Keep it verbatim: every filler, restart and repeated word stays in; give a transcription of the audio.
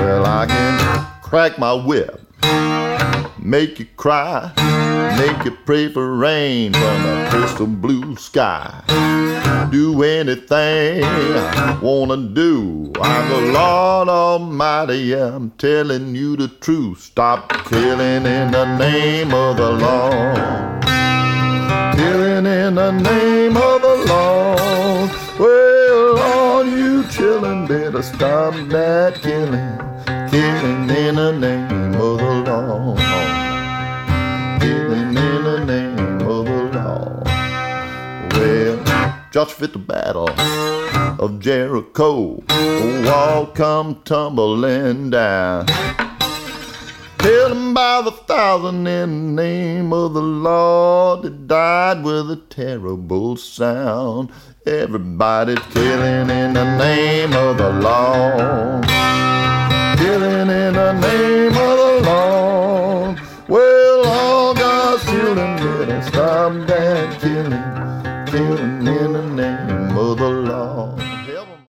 Well, I can crack my whip, make you cry, make you pray for rain from a crystal blue sky. Do anything I wanna do. I'm the Lord Almighty, yeah, I'm telling you the truth. Stop killing in the name of the Lord. Killing in the name of the Lord. Well, all you children better stop that killing. Killing in the name of the Lord. Killing in the name of the Lord. Well, just fit the battle of Jericho, the wall come tumbling down. Killed him by the thousand in the name of the Lord. They died with a terrible sound. Everybody's killing in the name of the Lord. Killing in the name of the Lord. Well, all God's children better stop that killing. Killing